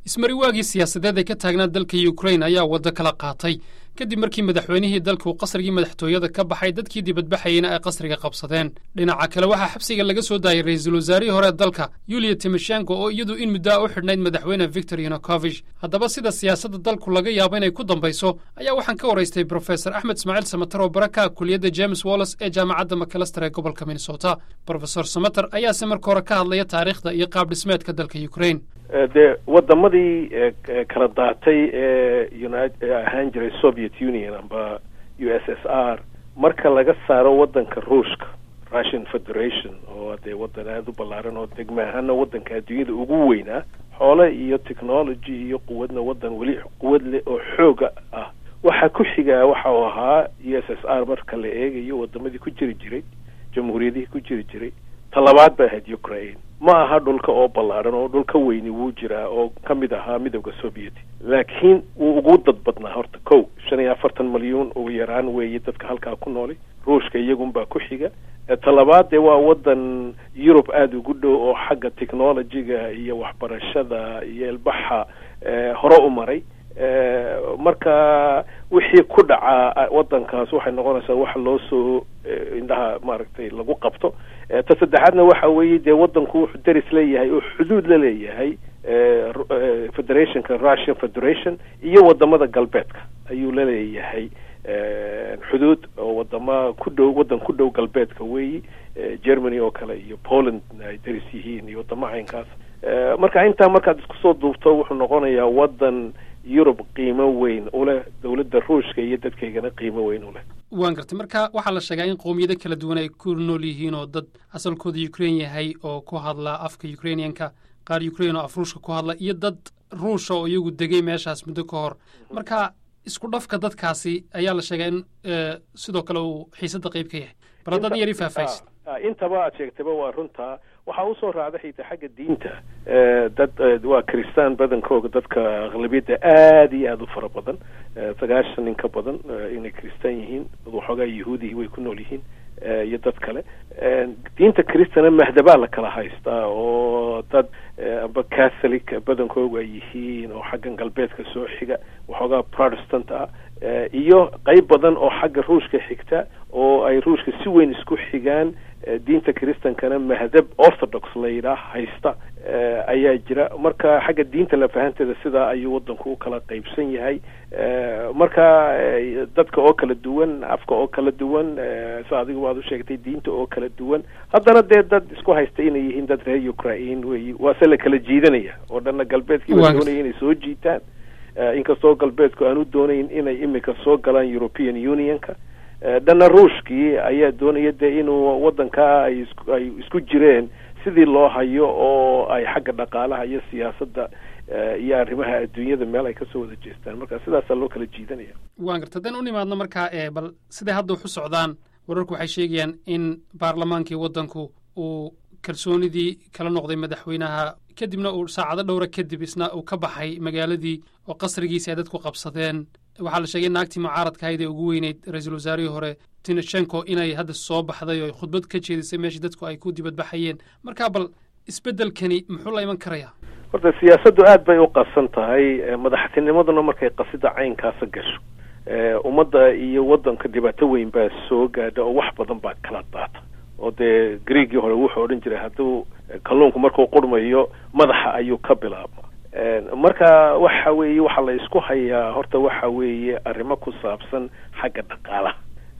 ismariwaagii siyaasadeed ee ka taagnaa dalka Ukraine ayaa waddo kala qaatay kadib markii madaxweynihii dalku qasrigii madaxtooyada ka baxay dadkii dibadbaxayna ay qasriga qabsadeen dhinaca kale waxaa xabsiga laga soo daayay ra'iisul wasaarihii hore dalka Yulia Tymoshenko oo iyadu in muddo u xidhnayd madaxweyne Viktor Yanukovych haddaba sida siyaasadda dalku laga yaabo inay ku dambayso ayaa waxaan ka waraystay Professor Ahmed Ismaaciil Samatar oo baraka kulliyadda James Wallace ee jaamacadda McAllister ee gobolka Minnesota Professor Samatar ayaa si marka hore ka hadlaya taariikhda iyo qaab dhismeedka dalka Ukraine de wadamadii kala daatay ahaan jiray Soviet Union amba USSR marka laga saaro wadanka Ruushka Russian Federation oo de wadan aad u ballaaran oo degmaahana wadanka adduunyada ugu weynaa xoolo iyo technology iyo quwadna wadan wali quwad leh oo xooga ah waxa ku xiga waxa uu ahaa USSR marka la eegayo wadamadii ku jiri jiray jamhuuriyadihii ku jiri jiray talabaad baa ahayd Ukraine ma aha dhulka oo ballaaran oo dhulka weyni wuu jiraa oo ka mid ahaa midowga Soviet laakiin wuu ugu dad badnaa horta 45 milyan ugu yaraan weeye dadka halkaa ku nool Ruushka iyagunbaa ku xiga talabaad waa wadan Europe aad ugu dhow oo xagga technology-ga iyo waxbarashada iyo ilbaxa hore u maray marka wixii ku dhaca wadankaas waxay noqonaysaa wax loo soo indhaha maaragtay lagu qabto ta saddexaadna waxa weeye dee wadanku wuxuu daris leeyahay oo xuduud la leeyahay Federationka Russian Federation iyo wadamada galbeedka ayuu la leeyahay xuduud oo wadama ku dhow wadan ku dhow galbeedka weeye Germany oo kale iyo Poland ay daris yihiin iyo wadamo caynkaas marka intaa markaad isku soo duubto wuxuu noqonayaa wadan Europe qiimo weyn u leh dawladda Ruushka iyo dadkeegana qiimo weyn u leh waan gartay marka waxaa la sheegaa in qowmiyado kala duwan ay ku nool yihiin oo dad asalkooda Ukraine yahay oo ku hadla afka Ukrainianka qaar Ukraine oo af Ruushka ku hadla iyo dad Ruush oo iyagu degay meeshaas muddo ka hor marka isku dhafka dadkaasi ayaa la sheegaa in sidoo kale uu xiisada qayb ka yahay baradad yari faafaysid intaba aad sheegtayba waa runta waxaa usoo raacday xitaa xagga diinta dad waa kristaan badankooga dadka aqlabiyadda aad iyo aad u fara badan 90 in ka badan inay kristaan yihiin waxoogaa yahuudi way ku nool yihiin iyo dad kale diinta kristana mahdabaa la kala haystaa oo dad amba catholic badankooga ay yihiin oo xaggan galbeedka soo xiga waxoogaa protestant ah iyo qayb badan oo xagga ruushka xigta oo ay ruushka si weyn isku xigaan diinta kristankana mahdab orthodox la yidhaah haysta ayaa jira marka xagga diinta la fahanteeda sidaa ayuu wadanku u kala qaybsan yahay marka dadka oo kala duwan afka oo kala duwan sa adigu waad u sheegtay diinta oo kala duwan haddana dee dad isku haysta inay yihiin dad reer Ukraine wey waase la kala jiidanaya oo dhanna galbeedkii way doonayeen inay soo jiitaan inkastoo galbeedku aanu doonayn inay imika soo galaan European Unionka dhanna Ruushkii ayaa doonaya dee inuu wadanka ay isku jireen sidii loo hayo oo ay xagga dhaqaalaha iyo siyaasadda iyo arrimaha adduunyada meel ay ka soo wada jeestaan marka sidaasaa loo kala jiidanaya waan gartay haddaan u nimaadno markaa bal siday hadda wax u socdaan wararku waxay sheegayaan in baarlamaankii wadanku uu kalsoonidii kala noqday madaxweynaha kadibna uu saacado dhowra kadib isna uu ka baxay magaaladii oo qasrigiisa ay dadku qabsadeen waxaa la sheegay naagtii mucaaradka ahayd ee ugu weyneyd ra'iisul wasaarihii hore Tymoshenko inay hadda soo baxday oo khudbad ka jeedisay meeshii dadku ay ku dibadbaxayeen marka bal isbedelkani muxuu la iman karayaa horta siyaasaddu aad bay u qasan tahay madaxtinimaduna markay qasida caynkaasa gasho ummadda iyo wadanka dhibaato weyn baa soo gaadha oo wax badan baa kala daata oo dee Greegii hore wuxuu odhan jiray hadduu kalluunku markuu qurmayo madaxa ayuu ka bilaabma marka waxa weeye waxa la isku hayaa horta waxa weeye arrimo ku saabsan xagga dhaqaalaha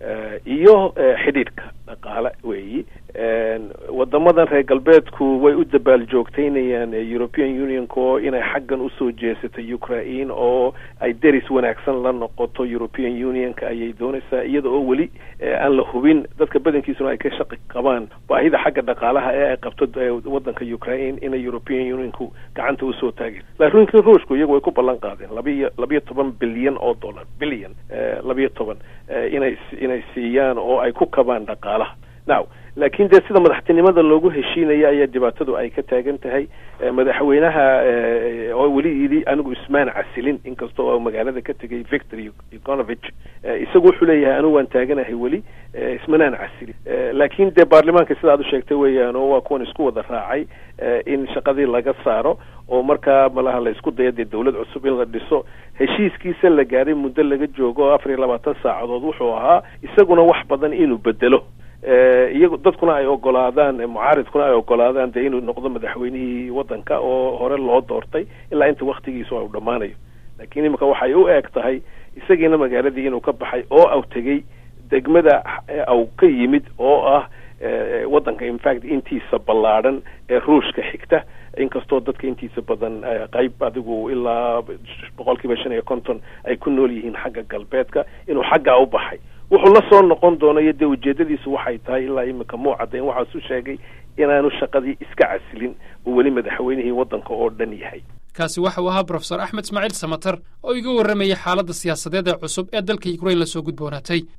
iyo xidhiidhka dhaqaale weeye wadamadan reer galbeedku way u dabaal joogtaynayaan European Union oo inay xaggan u soo jeesato Ukraine oo ay deris wanaagsan la noqoto European Unionka ayay doonaysaa iyada oo weli aan la hubin dadka badankiisuna ay ka shaqo qabaan baahida xagga dhaqaalaha ee ay qabto wadanka Ukraine in European Unionku gacanta u soo taagay laakiin Ruushku iyagu way ku ballan qaadeen 12 bilyan oo dollar bilyan 12 inay siiyaan oo ay ku kabaan dhaqaalaha laakiin dee sida madaxtinimada loogu heshiinaya ayaa dhibaatadu ay ka taagan tahay madaxweynaha oo weli yidhi anigu ismaan casilin inkastoo oo magaalada ka tegay Viktor Yanukovych isagu wuxuu leeyahay anigu waan taaganahay weli ismanaan casilin laakiin dee baarlamaanka sida aad u sheegtay weeyaan oo waa kuwan isku wada raacay in shaqadii laga saaro oo markaa malaha la isku daya dee dawlad cusub in la dhiso. heshiiskiisa la gaaray muddo laga joogo 24 saacadood wuxuu ahaa isaguna wax badan inuu bedelo. iyagu dadkuna ay ogolaadaan, mucaaridkuna ay ogolaadaan dee inuu noqdo madaxweynihii waddanka oo hore loo doortay ilaa inta waktigiisu uu dhammaanayo. laakiin imika waxay u eg tahay isagiina magaaladii inuu ka baxay oo au tegey degmada au ka yimid oo ah waddanka infact intiisa ballaadhan ee ruushka xigta, inkastoo dadka intiisa badan qayb adigu ilaa 50% ay ku nool yihiin xagga galbeedka, inuu xaggaa u baxay. wuxuu la soo noqon doona iyo dee ujeedadiisu waxay tahay ilaa imika muu caddayn. waxaasu sheegay inaanu shaqadii iska casilin oo weli madaxweynihii waddanka oo dhan yahay. kaasi waxa uu ahaa Professor Axmed Ismaaciil Samatar oo iga warramayay xaaladda siyaasadeed ee cusub ee dalka Ukraine la soo gudboonaatay.